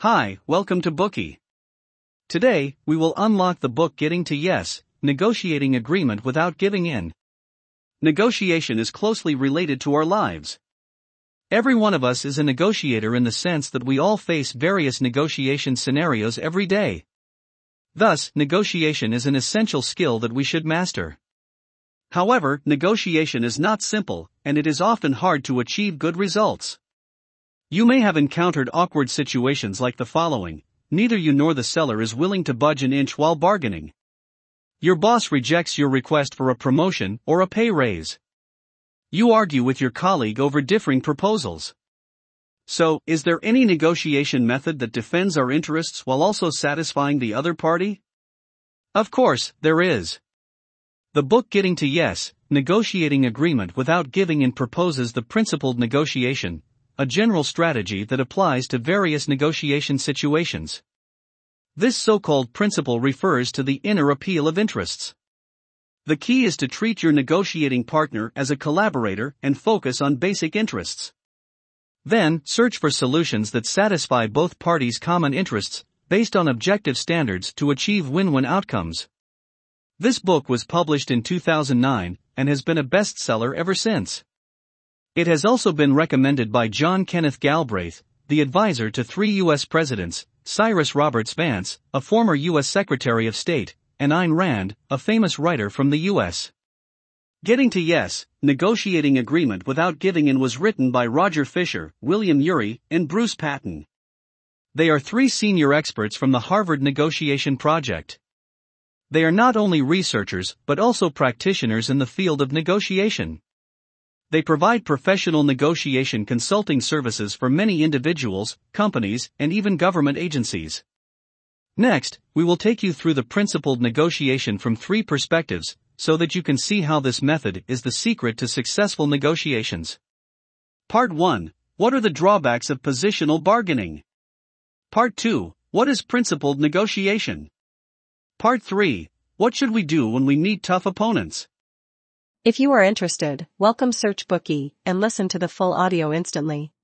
Hi, welcome to Bookie. Today, we will unlock the book Getting to Yes, Negotiating Agreement Without Giving In. Negotiation is closely related to our lives. Every one of us is a negotiator in the sense that we all face various negotiation scenarios every day. Thus, negotiation is an essential skill that we should master. However, negotiation is not simple, and it is often hard to achieve good results. You may have encountered awkward situations like the following: neither you nor the seller is willing to budge an inch while bargaining. Your boss rejects your request for a promotion or a pay raise. You argue with your colleague over differing proposals. So, is there any negotiation method that defends our interests while also satisfying the other party? Of course, there is. The book Getting to Yes, Negotiating Agreement Without Giving In proposes the principled negotiation, a general strategy that applies to various negotiation situations. This so-called principle refers to the inner appeal of interests. The key is to treat your negotiating partner as a collaborator and focus on basic interests. Then, search for solutions that satisfy both parties' common interests, based on objective standards to achieve win-win outcomes. This book was published in 2009 and has been a bestseller ever since. It has also been recommended by John Kenneth Galbraith, the advisor to 3 U.S. presidents, Cyrus Roberts Vance, a former U.S. Secretary of State, and Ayn Rand, a famous writer from the U.S. Getting to Yes, Negotiating Agreement Without Giving In was written by Roger Fisher, William Ury, and Bruce Patton. They are 3 senior experts from the Harvard Negotiation Project. They are not only researchers but also practitioners in the field of negotiation. They provide professional negotiation consulting services for many individuals, companies, and even government agencies. Next, we will take you through the principled negotiation from 3 perspectives, so that you can see how this method is the secret to successful negotiations. Part 1. What are the drawbacks of positional bargaining? Part 2. What is principled negotiation? Part 3. What should we do when we meet tough opponents? If you are interested, welcome Search Bookie and listen to the full audio instantly.